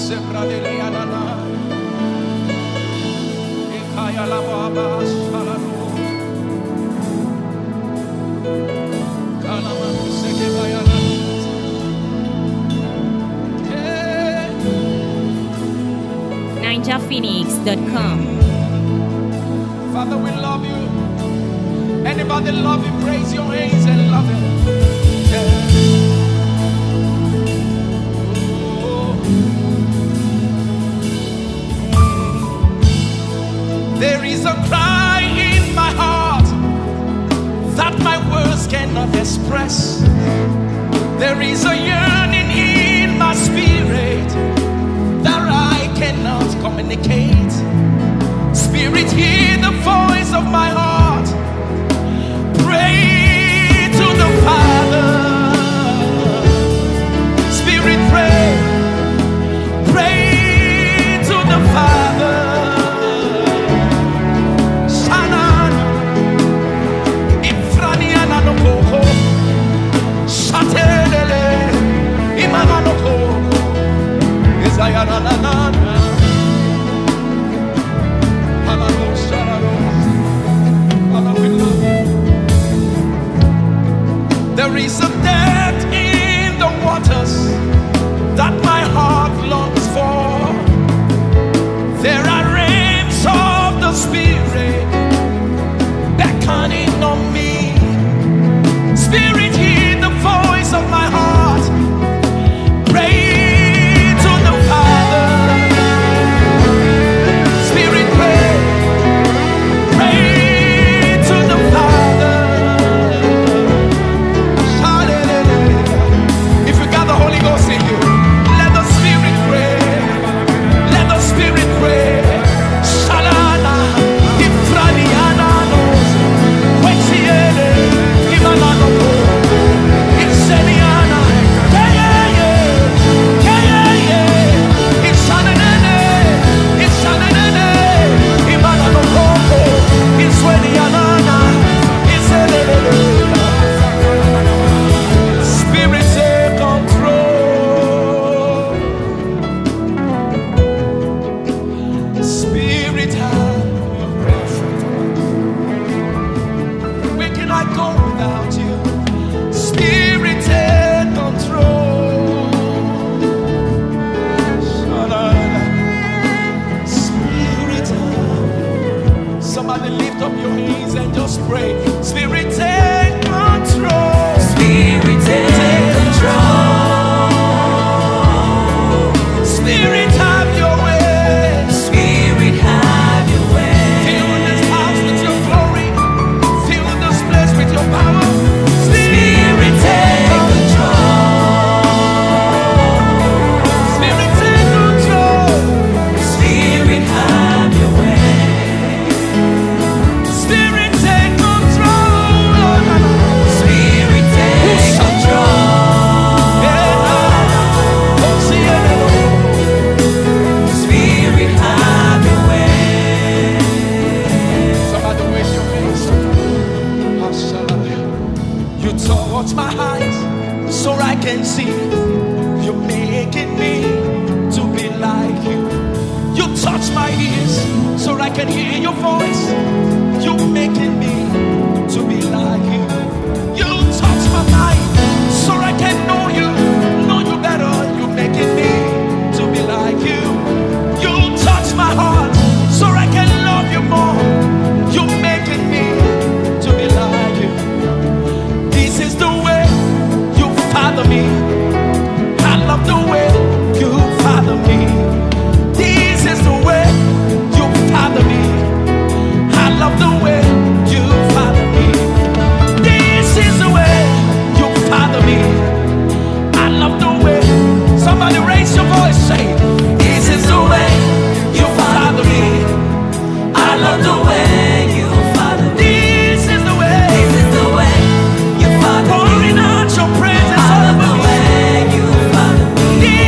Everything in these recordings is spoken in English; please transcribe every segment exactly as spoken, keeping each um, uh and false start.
ninja phoenix dot com. Father, we love you. Anybody love him, raise your hands and love him. Yeah. Oh. There is a cry in my heart that my words cannot express. There is a yearning in my spirit that I cannot communicate. Spirit, hear the voice of my heart. Pray to the Father. Spirit, pray. Pray to the Father. Shanan. Ifraniana no koko. Shatelele. Imana no koko. Isayana na na na. There is a depth in the waters that my heart longs for. There are realms of the Spirit beckoning on me. Spirit, hear the voice of my heart. Pray to the Father. Spirit, pray. Pray to the Father. If you got the Holy Ghost in you, let the Spirit pray. Let the Spirit pray. Shalana, Ifraniana, Wechiele, Imanano, Iseniana, Kayeye, Kayeye, Ishanene, Ishanene, Imanano Koko, Isweniana, Iselele. Spirit, take control. Spirit, have your way. Where can I go without you? Spirit, take control. Spirit, have- somebody lift up your hands and just pray. Spirit, take control. Spirit, take control. Spirit, have your way. Spirit, have your way. Fill this house with your glory. Fill this place with your power. Spirit, take control. Spirit, take control. Spirit, have your way. Spirit, take control. Spirit, take control. Yeah. Oh, see it. Spirit, have your way. Somebody wave your hands. Hallelujah. You touch my eyes so I can see. You're making me to be like you. You touch my ears so I can hear your voice. You're making me to be like you. You touch my mind so I can know you, know you better. You're making me to be like you. You touch my heart so I can love you more. You're making me to be like you. This is the way you father me. I love the way you father me. This is the way you father me. I love the way you father me. This is the way you father me. I love the way. Somebody raise your voice, say, this is the way you father me. I love the way you father me. This is the way. This is the way you father me. Pouring out your presence I love over the me. way you father me.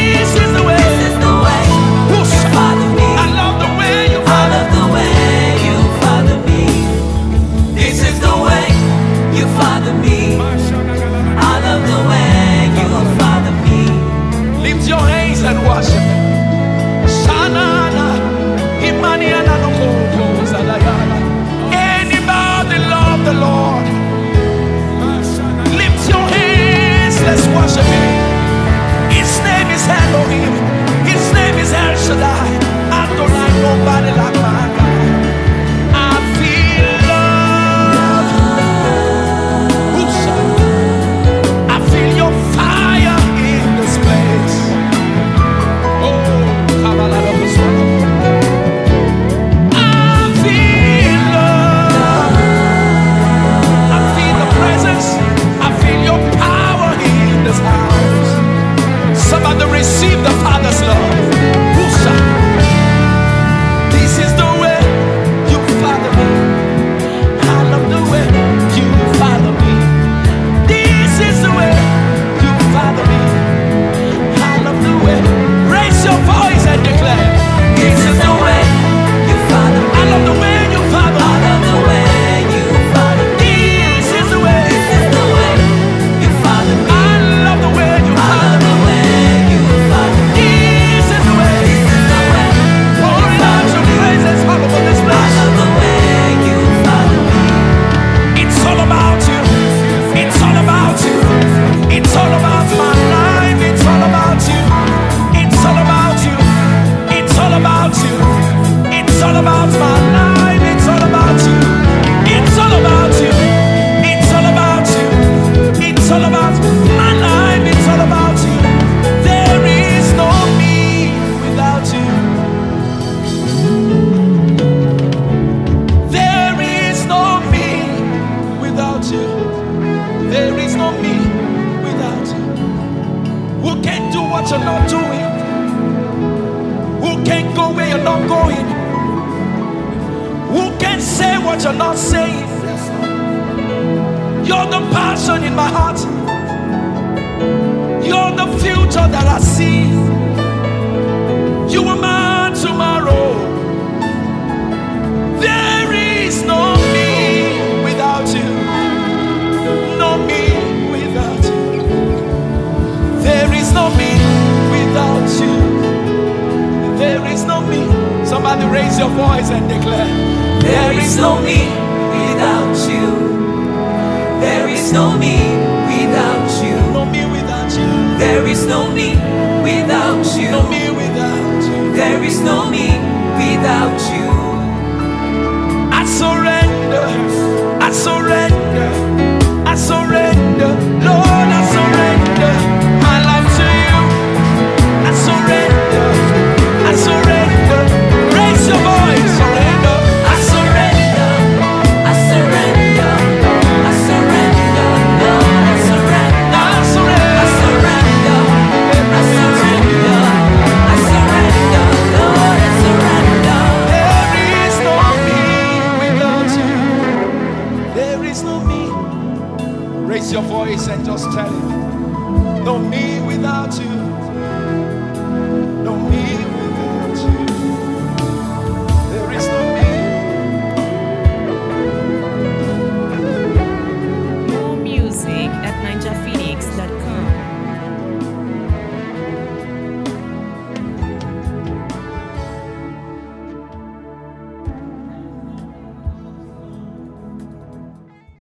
what you're not doing? Who can go where you're not going? Who can say what you're not saying? You're the passion in my heart. You're the future that I see. You are my tomorrow. There is no me without you. No me without you. There is no me without you. There is no me. Somebody raise your voice and declare, There is no me without you. There is no me without you. no me without you. There is no me without you. No me without you. There is no me without you. I surrender. I surrender. I surrender. Lord, I surrender my life to you. I surrender. I surrender. Raise your voice. Surrender. I surrender. I surrender. I surrender. Lord, I surrender. I surrender. I surrender. I surrender. I surrender. Lord, I surrender. There is no me without you. There is no me. Raise your voice and just tell him, no me without you.